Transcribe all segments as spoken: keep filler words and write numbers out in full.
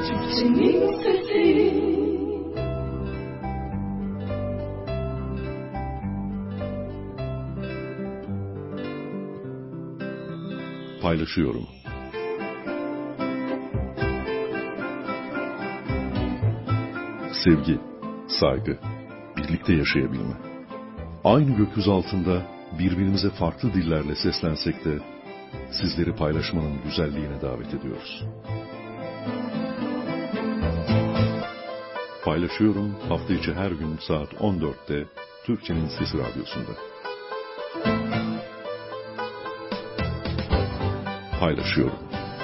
Türkçenin sesi. Paylaşıyorum. Sevgi, saygı, birlikte yaşayabilme. Aynı gökyüzü altında birbirimize farklı dillerle seslensek de sizleri paylaşmanın güzelliğine davet ediyoruz. Paylaşıyorum hafta içi her gün saat on dörtte Türkçenin Sesi Radyosu'nda. Paylaşıyorum.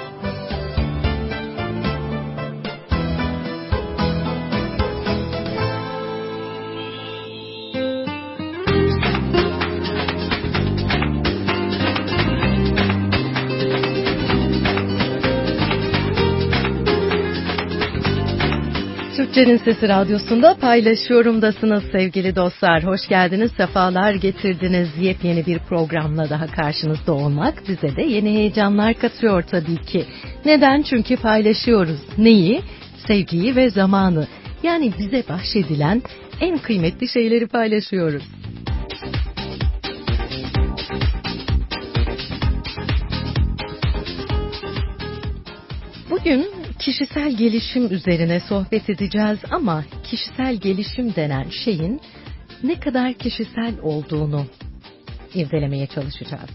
Türkçenin Sesi Radyosu'nda paylaşıyorumdasınız sevgili dostlar. Hoş geldiniz, sefalar getirdiniz. Yepyeni bir programla daha karşınızda olmak bize de yeni heyecanlar katıyor tabii ki. Neden? Çünkü paylaşıyoruz. Neyi? Sevgiyi ve zamanı. Yani bize bahşedilen en kıymetli şeyleri paylaşıyoruz. Bugün kişisel gelişim üzerine sohbet edeceğiz ama kişisel gelişim denen şeyin ne kadar kişisel olduğunu irdelemeye çalışacağız.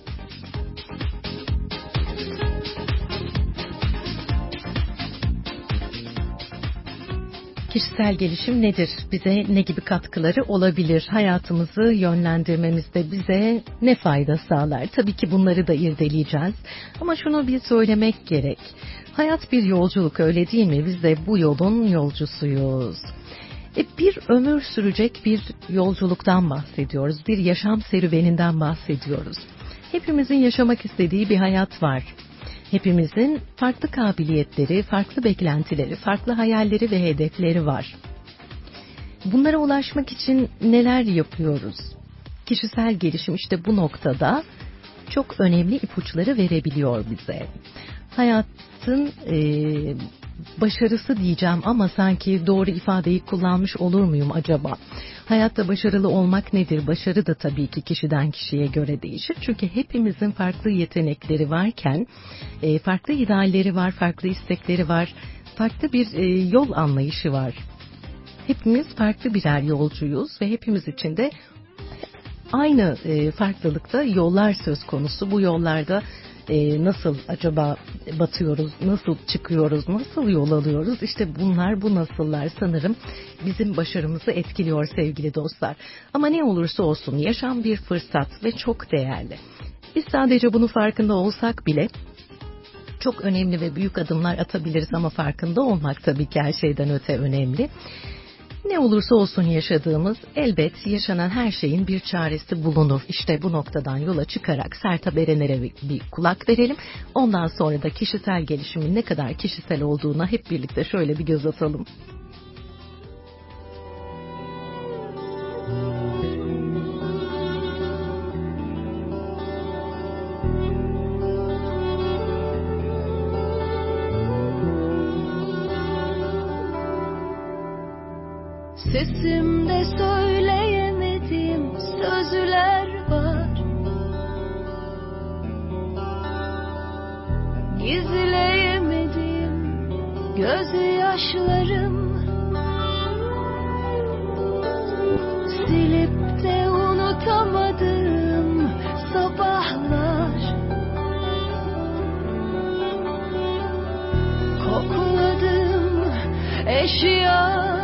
Kişisel gelişim nedir? Bize ne gibi katkıları olabilir? Hayatımızı yönlendirmemizde bize ne fayda sağlar? Tabii ki bunları da irdeleyeceğiz. Ama şunu bir söylemek gerek. Hayat bir yolculuk, öyle değil mi? Biz de bu yolun yolcusuyuz. E bir ömür sürecek bir yolculuktan bahsediyoruz. Bir yaşam serüveninden bahsediyoruz. Hepimizin yaşamak istediği bir hayat var. Hepimizin farklı kabiliyetleri, farklı beklentileri, farklı hayalleri ve hedefleri var. Bunlara ulaşmak için neler yapıyoruz? Kişisel gelişim işte bu noktada çok önemli ipuçları verebiliyor bize. Hayatın e, başarısı diyeceğim ama sanki doğru ifadeyi kullanmış olur muyum acaba? Hayatta başarılı olmak nedir? Başarı da tabii ki kişiden kişiye göre değişir. Çünkü hepimizin farklı yetenekleri varken e, farklı idealleri var, farklı istekleri var, farklı bir e, yol anlayışı var. Hepimiz farklı birer yolcuyuz ve hepimiz için de aynı e, farklılıkta yollar söz konusu. Bu yollarda e, nasıl acaba batıyoruz, nasıl çıkıyoruz, nasıl yol alıyoruz? İşte bunlar, bu nasıllar sanırım bizim başarımızı etkiliyor sevgili dostlar. Ama ne olursa olsun yaşam bir fırsat ve çok değerli. Biz sadece bunu farkında olsak bile çok önemli ve büyük adımlar atabiliriz ama farkında olmak tabii ki her şeyden öte önemli. Ne olursa olsun yaşadığımız, elbet yaşanan her şeyin bir çaresi bulunur. İşte bu noktadan yola çıkarak Sertab Erener'e bir kulak verelim. Ondan sonra da kişisel gelişimin ne kadar kişisel olduğuna hep birlikte şöyle bir göz atalım. Sesimde söyleyemediğim sözler var. Gizleyemediğim gözyaşlarım. Silip de unutamadığım sabahlar. Kokladığım eşyalarım.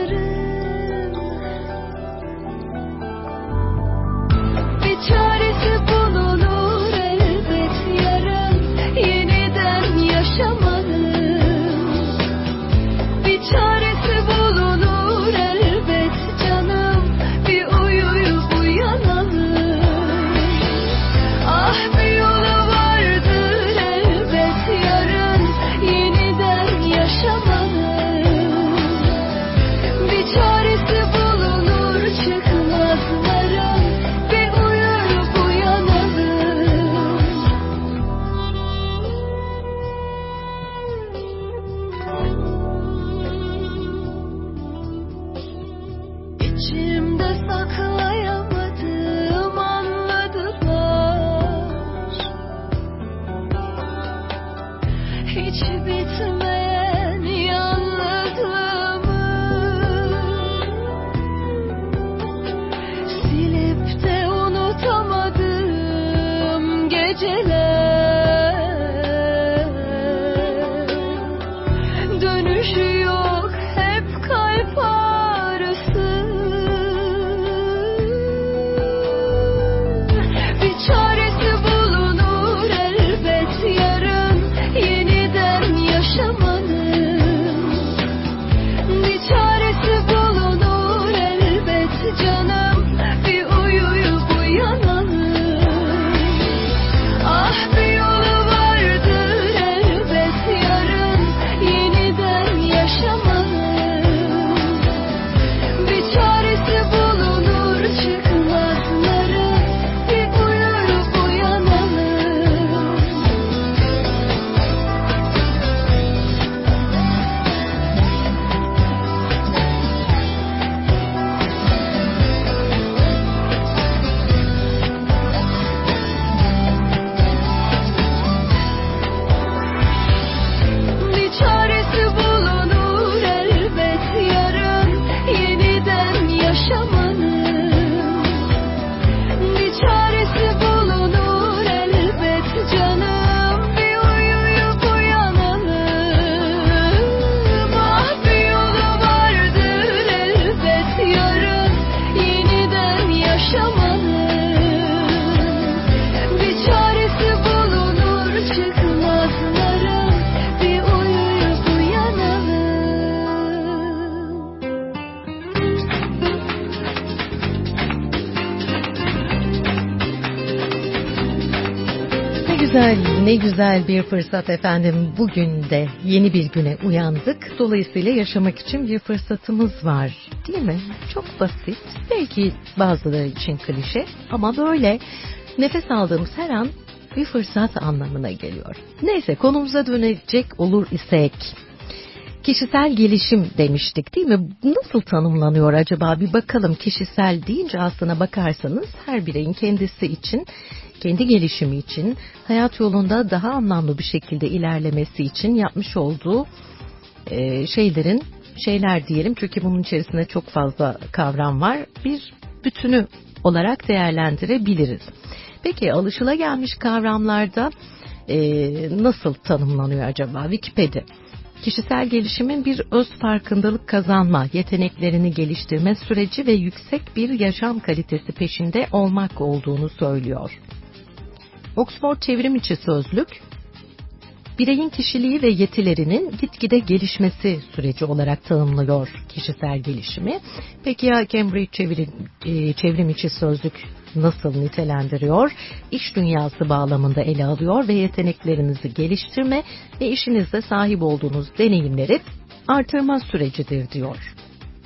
Çaresi bulunur elbet yarın yeniden yaşamanın. Bir çaresi bulunur elbet canım, bir uyuyup uyanalım. Ah bir yolu vardır elbet yarın yeniden yaşamanın. hiç bitmeyen yalnızlığımı silip de unutamadığım geceler, dönüşü yok hep kalp ağrısı. Bir çaresi bulunur elbet yarın yeniden yaşamanın. Bir çaresi bulunur elbet canım, bir uyuyup uyanalım. Ah bir yolu vardır elbet yarın yeniden yaşamanın. Bir çaresi bulunur çıkmazların, bir uyuyup uyanalım. Bir çaresi bulunur elbet yarın yeniden yaşamanın. Bir çaresi bulunur elbet canım, bir uyuyup uyanalım. Ah bir yolu vardır elbet yarın yeniden yaşamanın. Bir çaresi bulunur çıkmazların, bir uyuyup uyanalım. Ne güzel, ne güzel bir fırsat efendim. Bugün de yeni bir güne uyandık. Dolayısıyla yaşamak için bir fırsatımız var. Değil mi? Çok basit. Belki bazıları için klişe ama böyle nefes aldığımız her an bir fırsat anlamına geliyor. Neyse, konumuza dönecek olur isek. Kişisel gelişim demiştik değil mi? Nasıl tanımlanıyor acaba? Bir bakalım. Kişisel deyince aslına bakarsanız her bireyin kendisi için, kendi gelişimi için, hayat yolunda daha anlamlı bir şekilde ilerlemesi için yapmış olduğu e, şeylerin, şeyler diyelim çünkü bunun içerisinde çok fazla kavram var. Bir bütünü olarak değerlendirebiliriz. Peki alışılagelmiş kavramlarda e, nasıl tanımlanıyor acaba? Wikipedia. Kişisel gelişimin bir öz farkındalık kazanma, yeteneklerini geliştirme süreci ve yüksek bir yaşam kalitesi peşinde olmak olduğunu söylüyor. Oxford Çevrimiçi Sözlük, bireyin kişiliği ve yetilerinin gitgide gelişmesi süreci olarak tanımlıyor kişisel gelişimi. Peki ya Cambridge Çevrim, e, Çevrimiçi Sözlük nasıl nitelendiriyor? İş dünyası bağlamında ele alıyor ve yeteneklerinizi geliştirme ve işinizde sahip olduğunuz deneyimleri artırma sürecidir diyor.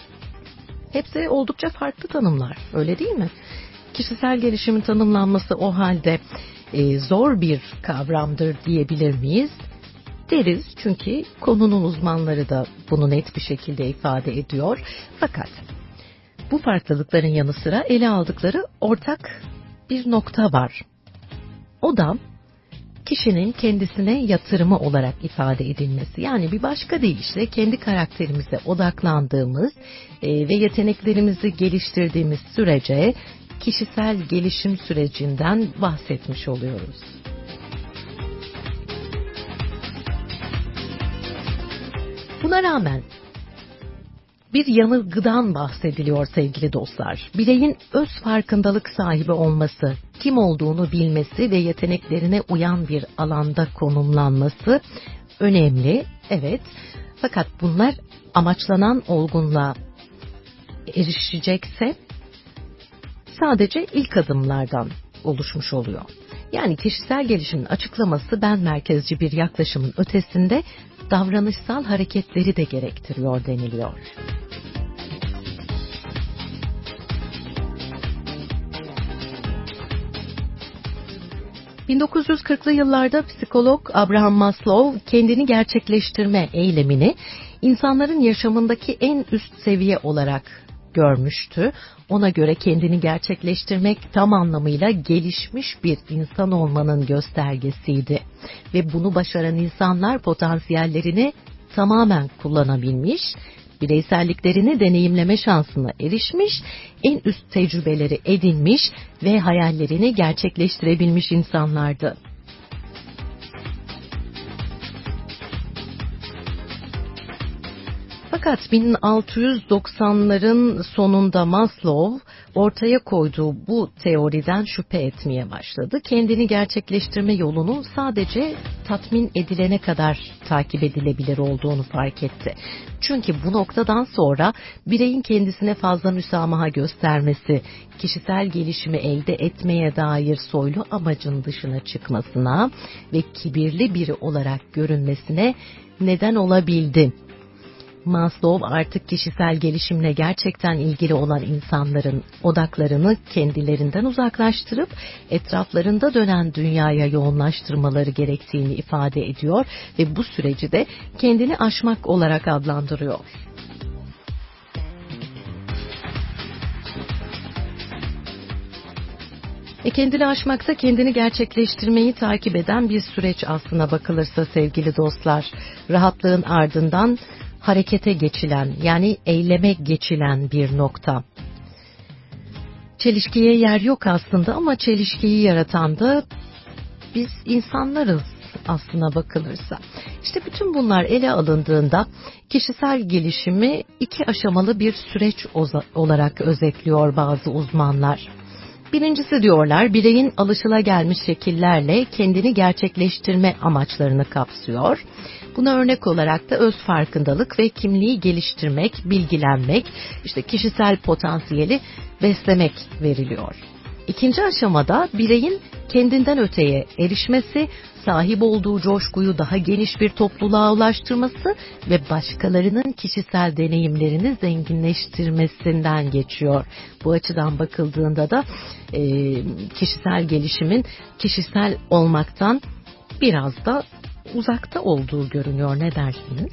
Hepsi oldukça farklı tanımlar, öyle değil mi? Kişisel gelişimin tanımlanması o halde e, zor bir kavramdır diyebilir miyiz? Deriz, çünkü konunun uzmanları da bunu net bir şekilde ifade ediyor. Fakat bu farklılıkların yanı sıra ele aldıkları ortak bir nokta var. O da kişinin kendisine yatırımı olarak ifade edilmesi. Yani bir başka deyişle kendi karakterimize odaklandığımız e, ve yeteneklerimizi geliştirdiğimiz sürece kişisel gelişim sürecinden bahsetmiş oluyoruz. Buna rağmen bir yanılgıdan bahsediliyor sevgili dostlar. Bireyin öz farkındalık sahibi olması, kim olduğunu bilmesi ve yeteneklerine uyan bir alanda konumlanması önemli, evet. Fakat bunlar amaçlanan olgunluğa erişecekse sadece ilk adımlardan oluşmuş oluyor. Yani kişisel gelişimin açıklaması ben merkezci bir yaklaşımın ötesinde davranışsal hareketleri de gerektiriyor deniliyor. bin dokuz yüz kırklı yıllarda psikolog Abraham Maslow kendini gerçekleştirme eylemini insanların yaşamındaki en üst seviye olarak görmüştü. Ona göre kendini gerçekleştirmek tam anlamıyla gelişmiş bir insan olmanın göstergesiydi. Ve bunu başaran insanlar potansiyellerini tamamen kullanabilmiş, bireyselliklerini deneyimleme şansına erişmiş, en üst tecrübeleri edinmiş ve hayallerini gerçekleştirebilmiş insanlardı. Fakat bin altı yüz doksanların sonunda Maslow ortaya koyduğu bu teoriden şüphe etmeye başladı. Kendini gerçekleştirme yolunun sadece tatmin edilene kadar takip edilebilir olduğunu fark etti. Çünkü bu noktadan sonra bireyin kendisine fazla müsamaha göstermesi, kişisel gelişimi elde etmeye dair soylu amacın dışına çıkmasına ve kibirli biri olarak görünmesine neden olabildi. Maslow artık kişisel gelişimle gerçekten ilgili olan insanların odaklarını kendilerinden uzaklaştırıp etraflarında dönen dünyaya yoğunlaştırmaları gerektiğini ifade ediyor ve bu süreci de kendini aşmak olarak adlandırıyor. E kendini aşmakta kendini gerçekleştirmeyi takip eden bir süreç aslına bakılırsa sevgili dostlar. Rahatlığın ardından harekete geçilen, yani eyleme geçilen bir nokta. Çelişkiye yer yok aslında ama çelişkiyi yaratan da biz insanlarız aslına bakılırsa. İşte bütün bunlar ele alındığında kişisel gelişimi iki aşamalı bir süreç olarak özetliyor bazı uzmanlar. Birincisi diyorlar, bireyin alışılagelmiş şekillerle kendini gerçekleştirme amaçlarını kapsıyor. Buna örnek olarak da öz farkındalık ve kimliği geliştirmek, bilgilenmek, işte kişisel potansiyeli beslemek veriliyor. İkinci aşamada bireyin kendinden öteye erişmesi, sahip olduğu coşkuyu daha geniş bir topluluğa ulaştırması ve başkalarının kişisel deneyimlerini zenginleştirmesinden geçiyor. Bu açıdan bakıldığında da e, kişisel gelişimin kişisel olmaktan biraz da uzakta olduğu görünüyor. Ne dersiniz?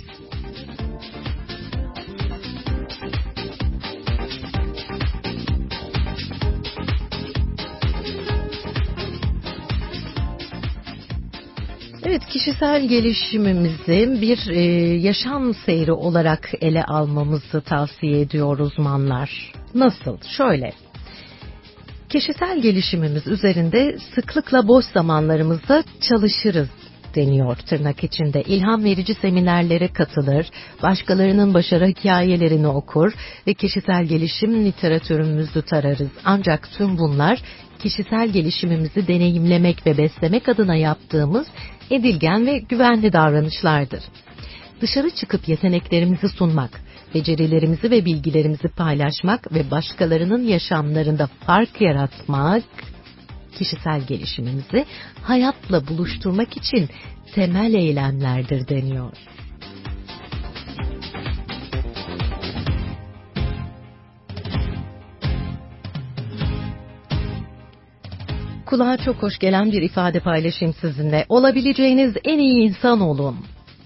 Evet, kişisel gelişimimizi bir e, yaşam seyri olarak ele almamızı tavsiye ediyor uzmanlar. Nasıl? Şöyle. Kişisel gelişimimiz üzerinde sıklıkla boş zamanlarımızda çalışırız deniyor tırnak içinde. İlham verici seminerlere katılır, başkalarının başarı hikayelerini okur ve kişisel gelişim literatürümüzü tararız. Ancak tüm bunlar kişisel gelişimimizi deneyimlemek ve beslemek adına yaptığımız edilgen ve güvenli davranışlardır. Dışarı çıkıp yeteneklerimizi sunmak, becerilerimizi ve bilgilerimizi paylaşmak ve başkalarının yaşamlarında fark yaratmak, kişisel gelişimimizi hayatla buluşturmak için temel eylemlerdir deniyor. Kulağa çok hoş gelen bir ifade paylaşayım sizinle. Olabileceğiniz en iyi insan olun.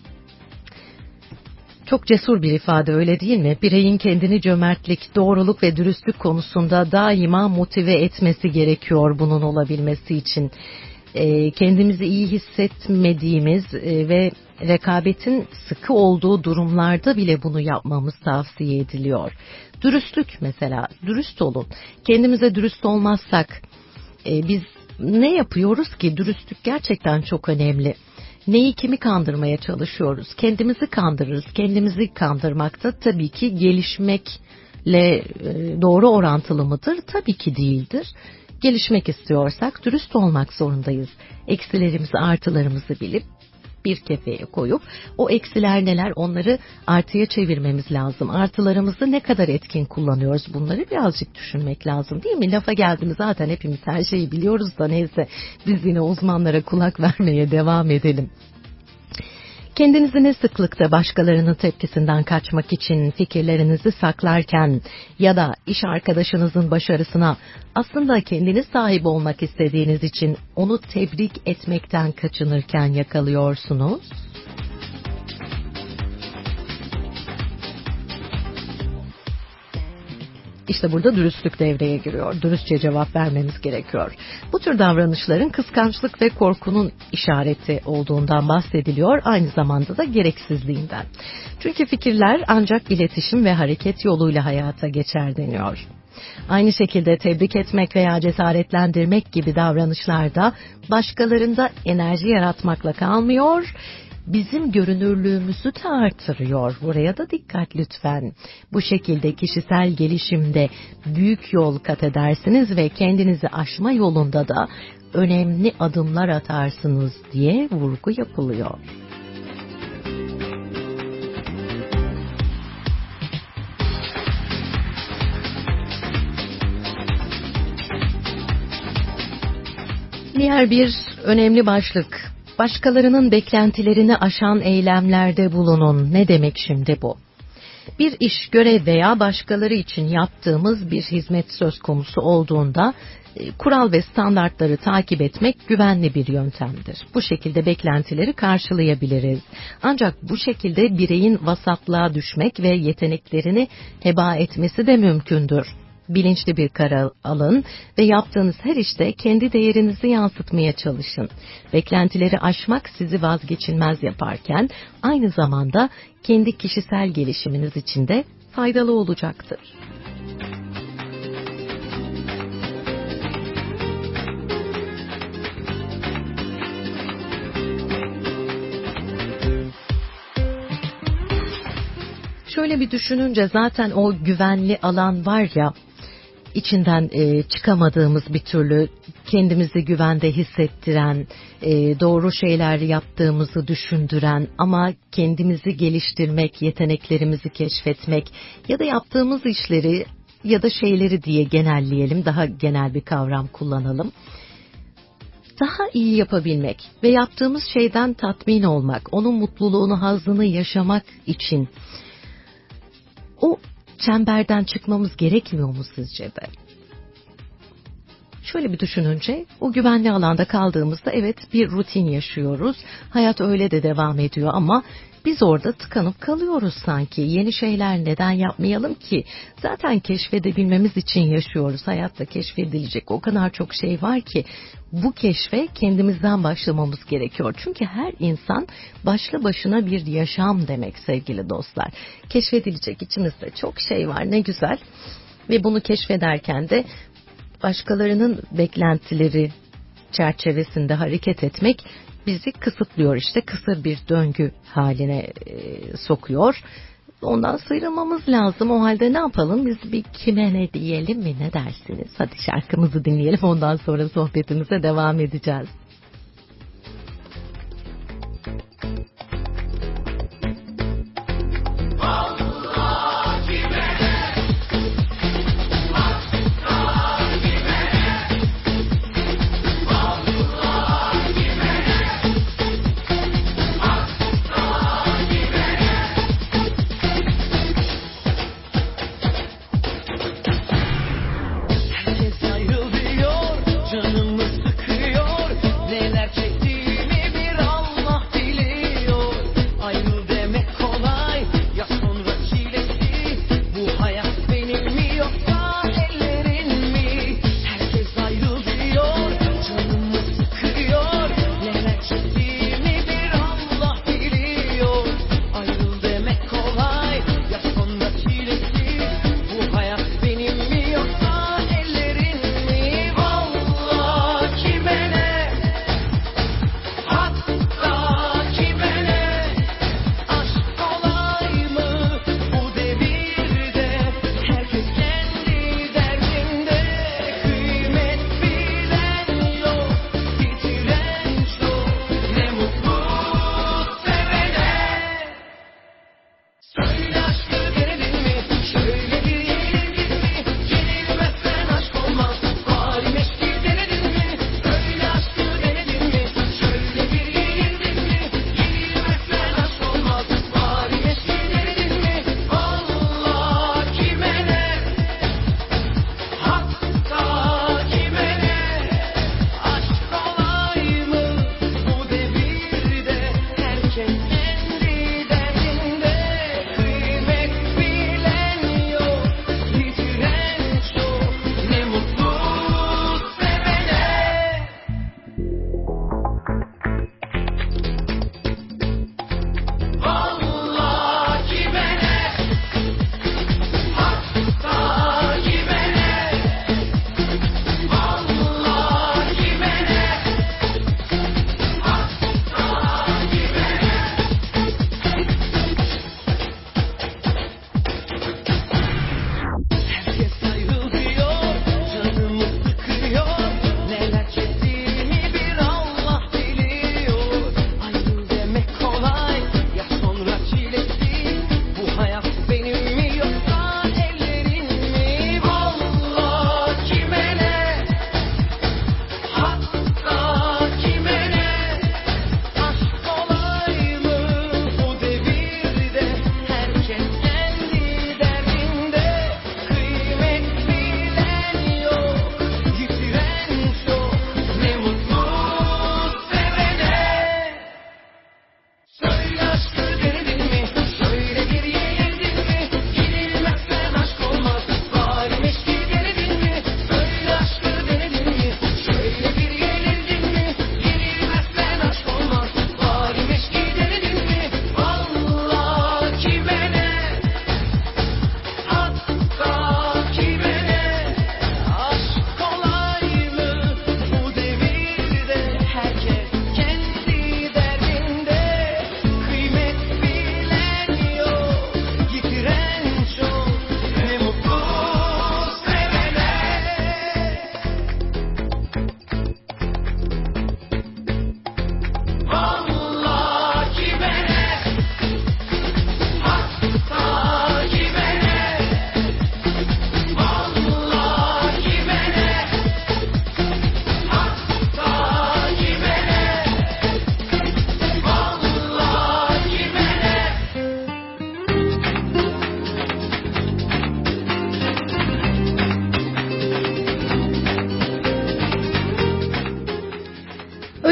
Çok cesur bir ifade, öyle değil mi? Bireyin kendini cömertlik, doğruluk ve dürüstlük konusunda daima motive etmesi gerekiyor bunun olabilmesi için. E, kendimizi iyi hissetmediğimiz e, ve rekabetin sıkı olduğu durumlarda bile bunu yapmamız tavsiye ediliyor. Dürüstlük mesela, dürüst olun. Kendimize dürüst olmazsak e, biz ne yapıyoruz ki? Dürüstlük gerçekten çok önemli. Neyi kimi kandırmaya çalışıyoruz? Kendimizi kandırırız. Kendimizi kandırmak da tabii ki gelişmekle doğru orantılı mıdır? Tabii ki değildir. Gelişmek istiyorsak dürüst olmak zorundayız. Eksilerimizi, artılarımızı bilip bir kefeye koyup o eksiler neler, onları artıya çevirmemiz lazım. Artılarımızı ne kadar etkin kullanıyoruz, bunları birazcık düşünmek lazım, değil mi? Lafa geldi mi zaten hepimiz her şeyi biliyoruz da neyse, biz yine uzmanlara kulak vermeye devam edelim. Kendinizi ne sıklıkta başkalarının tepkisinden kaçmak için fikirlerinizi saklarken ya da iş arkadaşınızın başarısına aslında kendiniz sahip olmak istediğiniz için onu tebrik etmekten kaçınırken yakalıyorsunuz? İşte burada dürüstlük devreye giriyor. Dürüstçe cevap vermemiz gerekiyor. Bu tür davranışların kıskançlık ve korkunun işareti olduğundan bahsediliyor. Aynı zamanda da gereksizliğinden. Çünkü fikirler ancak iletişim ve hareket yoluyla hayata geçer deniyor. Aynı şekilde tebrik etmek veya cesaretlendirmek gibi davranışlarda başkalarında enerji yaratmakla kalmıyor, bizim görünürlüğümüzü de artırıyor. Buraya da dikkat lütfen. Bu şekilde kişisel gelişimde büyük yol kat edersiniz ve kendinizi aşma yolunda da önemli adımlar atarsınız diye vurgu yapılıyor. Diğer bir önemli başlık, başkalarının beklentilerini aşan eylemlerde bulunun. Ne demek şimdi bu? Bir iş, görev veya başkaları için yaptığımız bir hizmet söz konusu olduğunda kural ve standartları takip etmek güvenli bir yöntemdir. Bu şekilde beklentileri karşılayabiliriz. Ancak bu şekilde bireyin vasatlığa düşmek ve yeteneklerini heba etmesi de mümkündür. Bilinçli bir karar alın ve yaptığınız her işte kendi değerinizi yansıtmaya çalışın. Beklentileri aşmak sizi vazgeçilmez yaparken aynı zamanda kendi kişisel gelişiminiz için de faydalı olacaktır. Şöyle bir düşününce zaten o güvenli alan var ya, içinden e, çıkamadığımız bir türlü kendimizi güvende hissettiren, e, doğru şeyler yaptığımızı düşündüren ama kendimizi geliştirmek, yeteneklerimizi keşfetmek ya da yaptığımız işleri ya da şeyleri diye genelleyelim, daha genel bir kavram kullanalım. Daha iyi yapabilmek ve yaptığımız şeyden tatmin olmak, onun mutluluğunu, hazzını yaşamak için o çemberden çıkmamız gerekmiyor mu sizce de? Şöyle bir düşününce, o güvenli alanda kaldığımızda evet bir rutin yaşıyoruz. Hayat öyle de devam ediyor ama biz orada tıkanıp kalıyoruz sanki. Yeni şeyler neden yapmayalım ki? Zaten keşfedebilmemiz için yaşıyoruz. Hayatta keşfedilecek o kadar çok şey var ki bu keşfe kendimizden başlamamız gerekiyor. Çünkü her insan başlı başına bir yaşam demek sevgili dostlar. Keşfedilecek içimizde çok şey var, ne güzel. Ve bunu keşfederken de başkalarının beklentileri çerçevesinde hareket etmek bizi kısıtlıyor, işte kısır bir döngü haline e, sokuyor. Ondan sıyrılmamız lazım. O halde ne yapalım? Biz bir kime ne diyelim mi, ne dersiniz? Hadi şarkımızı dinleyelim, ondan sonra sohbetimize devam edeceğiz. Canımı sıkıyor,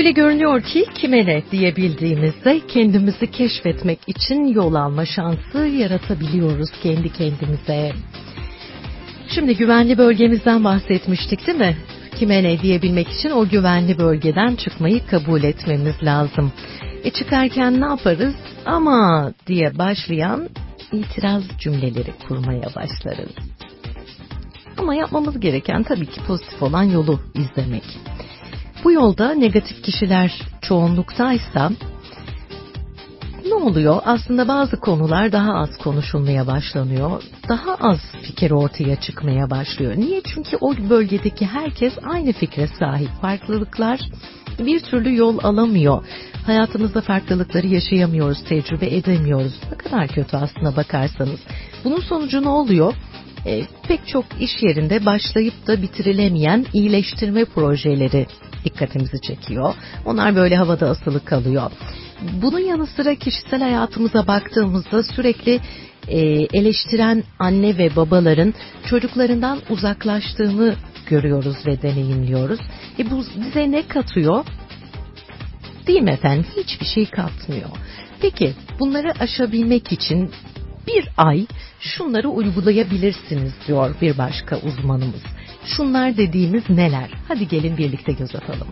Öyle görünüyor ki kime ne diyebildiğimizde kendimizi keşfetmek için yol alma şansı yaratabiliyoruz kendi kendimize. Şimdi güvenli bölgemizden bahsetmiştik değil mi? Kime ne diyebilmek için o güvenli bölgeden çıkmayı kabul etmemiz lazım. E çıkarken ne yaparız? Ama diye başlayan itiraz cümleleri kurmaya başlarız. Ama yapmamız gereken tabii ki pozitif olan yolu izlemek. Bu yolda negatif kişiler çoğunluktaysa ne oluyor? Aslında bazı konular daha az konuşulmaya başlanıyor. Daha az fikir ortaya çıkmaya başlıyor. Niye? Çünkü o bölgedeki herkes aynı fikre sahip. Farklılıklar bir türlü yol alamıyor. Hayatımızda farklılıkları yaşayamıyoruz, tecrübe edemiyoruz. Ne kadar kötü aslına bakarsanız. Bunun sonucu ne oluyor? E, pek çok iş yerinde başlayıp da bitirilemeyen iyileştirme projeleri dikkatimizi çekiyor. Onlar böyle havada asılı kalıyor. Bunun yanı sıra kişisel hayatımıza baktığımızda sürekli e, eleştiren anne ve babaların çocuklarından uzaklaştığını görüyoruz ve deneyimliyoruz. E bu bize ne katıyor? Değil mi efendim? Hiçbir şey katmıyor. Peki bunları aşabilmek için bir ay şunları uygulayabilirsiniz diyor bir başka uzmanımız. Şunlar dediğimiz neler? Hadi gelin birlikte göz atalım.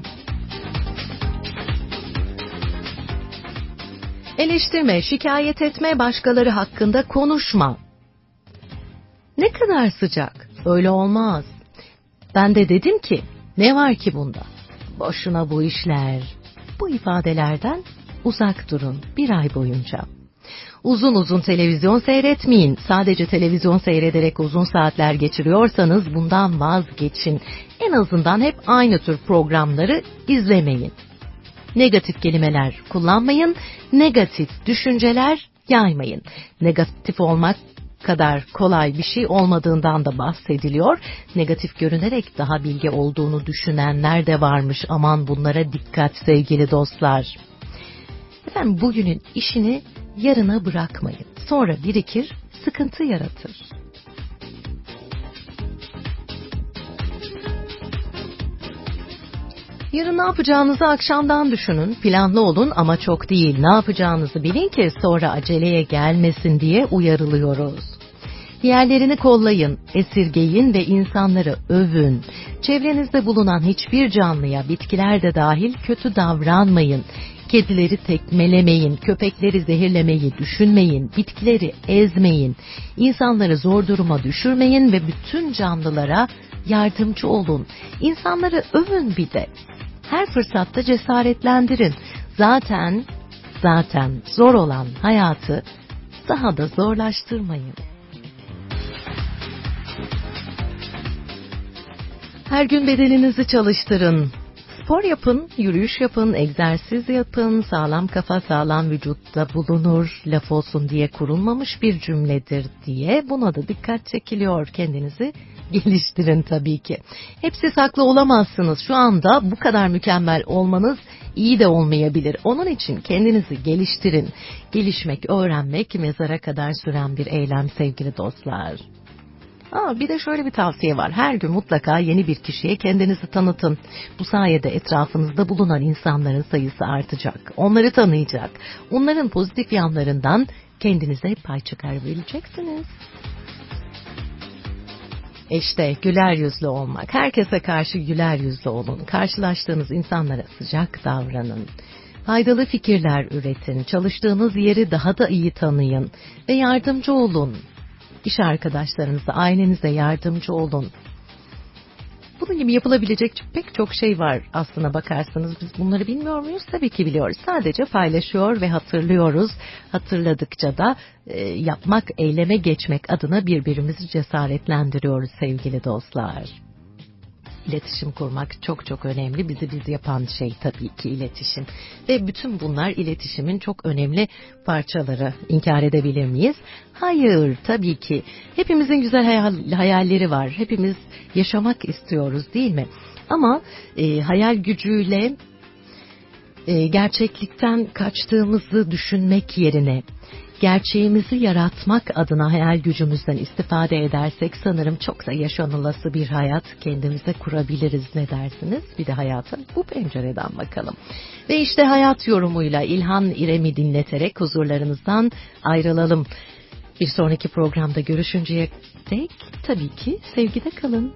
Eleştirme, şikayet etme, başkaları hakkında konuşma. Ne kadar sıcak. Öyle olmaz. Ben de dedim ki, ne var ki bunda? Boşuna bu işler. Bu ifadelerden uzak durun bir ay boyunca. Uzun uzun televizyon seyretmeyin. Sadece televizyon seyrederek uzun saatler geçiriyorsanız bundan vazgeçin. En azından hep aynı tür programları izlemeyin. Negatif kelimeler kullanmayın. Negatif düşünceler yaymayın. Negatif olmak kadar kolay bir şey olmadığından da bahsediliyor. Negatif görünerek daha bilge olduğunu düşünenler de varmış. Aman bunlara dikkat sevgili dostlar. Efendim bugünün işini yarına bırakmayın. Sonra birikir, sıkıntı yaratır. Yarın ne yapacağınızı akşamdan düşünün, planlı olun ama çok değil. Ne yapacağınızı bilin ki sonra aceleye gelmesin diye uyarılıyoruz. Diğerlerini kollayın, esirgeyin ve insanları övün. Çevrenizde bulunan hiçbir canlıya, bitkiler de dahil kötü davranmayın. Kedileri tekmelemeyin, köpekleri zehirlemeyi düşünmeyin, bitkileri ezmeyin, insanları zor duruma düşürmeyin ve bütün canlılara yardımcı olun. İnsanları övün bir de. Her fırsatta cesaretlendirin. Zaten, zaten zor olan hayatı daha da zorlaştırmayın. Her gün bedeninizi çalıştırın. Spor yapın, yürüyüş yapın, egzersiz yapın, sağlam kafa sağlam vücutta bulunur, laf olsun diye kurulmamış bir cümledir diye buna da dikkat çekiliyor. Kendinizi geliştirin tabii ki. Hepsi saklı olamazsınız. Şu anda bu kadar mükemmel olmanız iyi de olmayabilir. Onun için kendinizi geliştirin. Gelişmek, öğrenmek mezara kadar süren bir eylem sevgili dostlar. Aa, bir de şöyle bir tavsiye var. Her gün mutlaka yeni bir kişiye kendinizi tanıtın. Bu sayede etrafınızda bulunan insanların sayısı artacak. Onları tanıyacak. Onların pozitif yanlarından kendinize pay çıkarabileceksiniz. İşte güler yüzlü olmak. Herkese karşı güler yüzlü olun. Karşılaştığınız insanlara sıcak davranın. Faydalı fikirler üretin. Çalıştığınız yeri daha da iyi tanıyın. Ve yardımcı olun. İş arkadaşlarınıza, ailenize yardımcı olun. Bunun gibi yapılabilecek pek çok şey var aslına bakarsanız. Biz bunları bilmiyor muyuz? Tabii ki biliyoruz. Sadece paylaşıyor ve hatırlıyoruz. Hatırladıkça da e, yapmak, eyleme geçmek adına birbirimizi cesaretlendiriyoruz sevgili dostlar. İletişim kurmak çok çok önemli. Bizi biz yapan şey tabii ki iletişim. Ve bütün bunlar iletişimin çok önemli parçaları. İnkar edebilir miyiz? Hayır, tabii ki. Hepimizin güzel hayal, hayalleri var. Hepimiz yaşamak istiyoruz değil mi? Ama e, hayal gücüyle e, gerçeklikten kaçtığımızı düşünmek yerine gerçeğimizi yaratmak adına hayal gücümüzden istifade edersek sanırım çok da yaşanılası bir hayat kendimize kurabiliriz, ne dersiniz? Bir de hayata bu pencereden bakalım. Ve işte hayat yorumuyla İlhan İrem'i dinleterek huzurlarınızdan ayrılalım. Bir sonraki programda görüşünceye dek tabii ki sevgide kalın.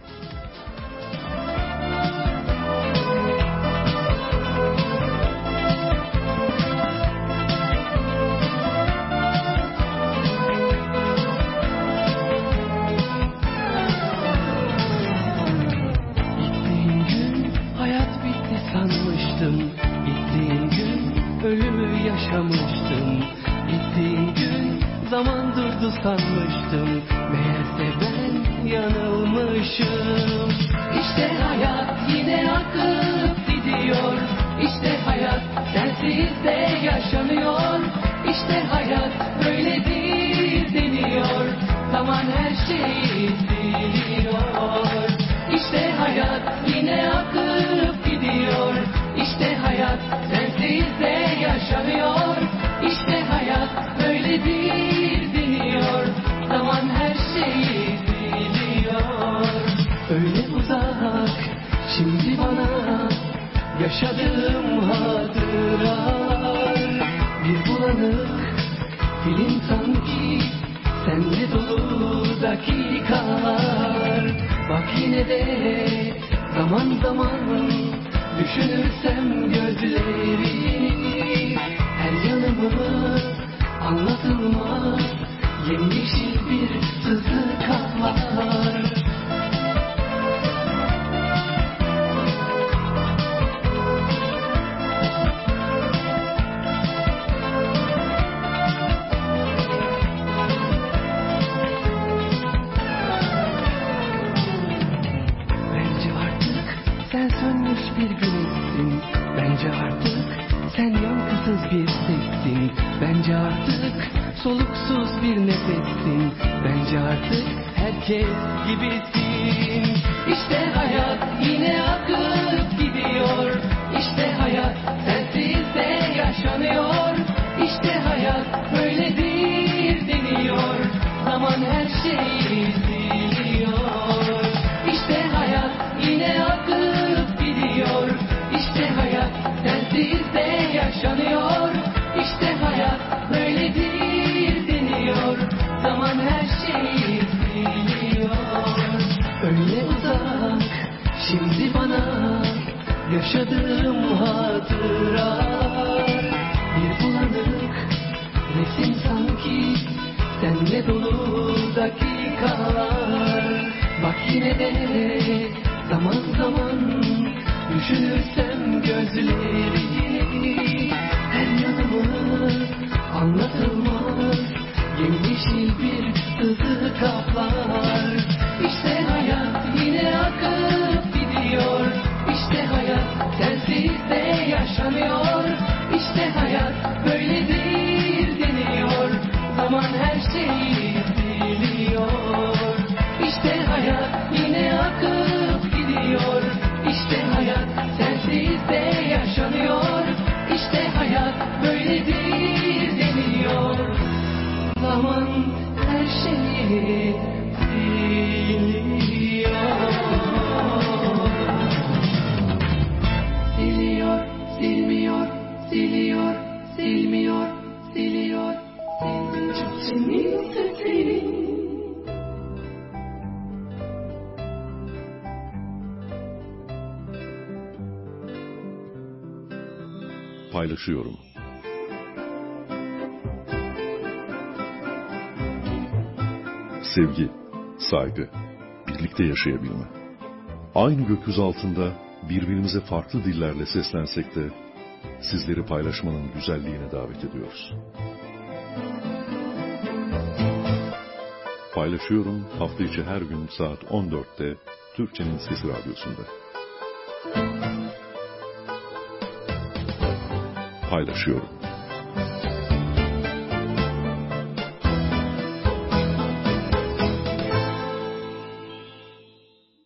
Sanmıştım, gittiğin gün ölümü yaşamıştım. Gittiğin gün zaman durdu sanmıştım. Meğerse ben yanılmışım. İşte hayat yine akıp gidiyor. İşte hayat sensiz de yaşanıyor. İşte hayat böyledir deniyor. Zaman her şeyi siliyor. İşte hayat yine akıp gidiyor. İşte hayat sensiz de yaşanıyor. İşte hayat böyledir deniyor. Zaman her şeyi biliyor. Öyle uzak şimdi bana yaşadığım hatıralar. Bir bulanık film sanki senle dolu dakikalar. Bak yine de zaman zaman düşünürsem gözlerini, her yanımı anlatılmaz yemyeşil bir sızı kaplar. Sen sönmüş bir güneşsin. Bence artık sen yankısız bir sessin. Bence artık soluksuz bir nefessin. Bence artık herkes gibisin. İşte hayat yine akıp gidiyor. İşte hayat sensiz de yaşanıyor. İşte hayat böyledir deniyor. Zaman her şeyi siliyor. İşte hayat yine akıp gidiyor. İşte hayat sensiz de yaşanıyor. İşte hayat böyledir deniyor. Zaman her şeyi siliyor. Öyle uzak şimdi bana yaşadığım hatıralar. Bir bulanık resim sanki senle dolu dakikalar. Bak yine de zaman zaman düşünürsem gözlerini, her yanımı anlatılmaz yemyeşil bir sızı kaplar. İşte hayat yine akıp gidiyor. İşte hayat sensiz de yaşanıyor. İşte hayat böyledir deniyor. Zaman her şeyi biliyor. İşte hayat yine akıp gidiyor. İşte hayat sensiz de yaşanıyor. İşte hayat böyledir deniyor. Zaman her şeyi biliyor. Siliyor, silmiyor, siliyor, silmiyor, siliyor, silmiyor. Senin sesini. Paylaşıyorum. Sevgi, saygı, birlikte yaşayabilme. Aynı gökyüzü altında birbirimize farklı dillerle seslensek de sizleri paylaşmanın güzelliğine davet ediyoruz. Paylaşıyorum hafta içi her gün saat on dörtte Türkçenin Sesi Radyosu'nda. Paylaşıyorum.